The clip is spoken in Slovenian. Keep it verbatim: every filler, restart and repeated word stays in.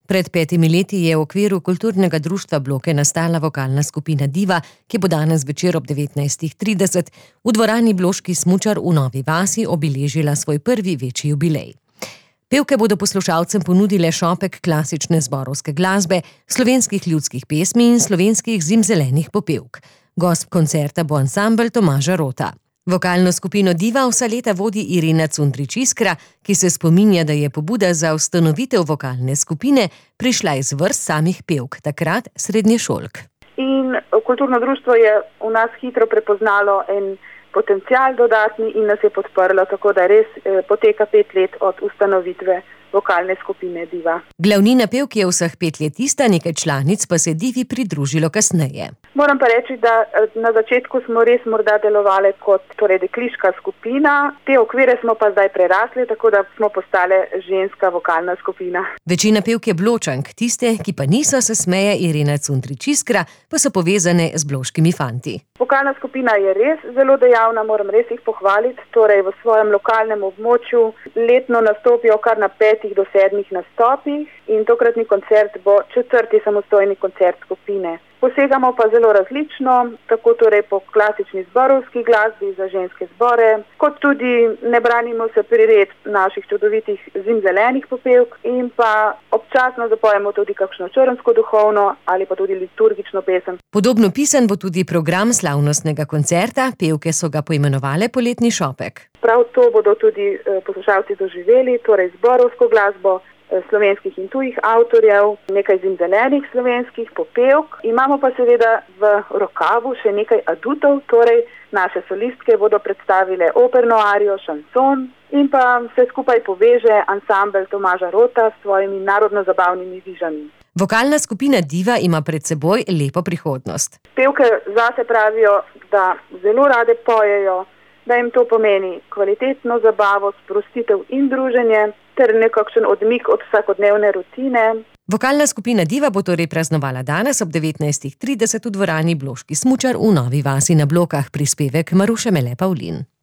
Pred petimi leti je v okviru kulturnega društva Bloke nastala vokalna skupina Diva, ki bo danes zvečer ob devetnajstih trideset v dvorani Bloški smučar v Novi vasi obeležila svoj prvi večji jubilej. Pevke bodo poslušalcem ponudile šopek klasične zborovske glasbe, slovenskih ljudskih pesmi in slovenskih zimzelenih popevk. Gost koncerta bo ansambel Tomaža Rota. Vokalno skupino Diva vsa leta vodi Irena Cundrić-Iskra, ki se spominja, da je pobuda za ustanovitev vokalne skupine prišla iz vrst samih pevk, takrat srednješolk. In kulturno društvo je v nas hitro prepoznalo en potencial dodatni in nas je podprlo, tako da res eh, poteka pet let od ustanovitve vokalne skupine Diva. Glavnina pevk je vseh pet let ista, nekaj članic pa se Divi pridružilo kasneje. Moram pa reči, da na začetku smo res morda delovali kot torej dekliška skupina, te okvire smo pa zdaj prerasli, tako da smo postale ženska vokalna skupina. Večina pevk je Bločank, tiste, ki pa niso, se smeje Irena Cundrić-Iskra, pa so povezane z bloškimi fanti. Vokalna skupina je res zelo dejavna, moram res jih pohvaliti, torej v svojem lokalnem območju letno nastopijo kar na petih do sedmih nastopih in tokratni koncert bo četrti samostojni koncert skupine. Posegamo pa zelo različno, tako torej po klasični zborovski glasbi za ženske zbore, kot tudi ne branimo se prired naših čudovitih zimzelenih popevk in pa občasno zapojemo tudi kakšno črnsko duhovno ali pa tudi liturgično pesem. Podobno pisan bo tudi program slavnostnega koncerta, pevke so ga poimenovale Poletni šopek. Prav to bodo tudi poslušalci doživeli, torej zborovsko glasbo slovenskih in tujih avtorjev, nekaj zimzelenih slovenskih popevk. Imamo pa seveda v rokavu še nekaj adutov, torej naše solistke bodo predstavile operno arijo, šanson in pa vse skupaj poveže ansambel Tomaža Rota s svojimi narodno-zabavnimi vižami. Vokalna skupina Diva ima pred seboj lepo prihodnost. Pevke zase pravijo, da zelo rade pojejo, da jim to pomeni kvalitetno zabavo, sprostitev in druženje ter nekakšen odmik od vsakodnevne rutine. Vokalna skupina Diva bo torej praznovala danes ob devetnajstih trideset v dvorani Bloški smučar v Novi vasi na Blokah, prispevek Maruše Mele Pavlin.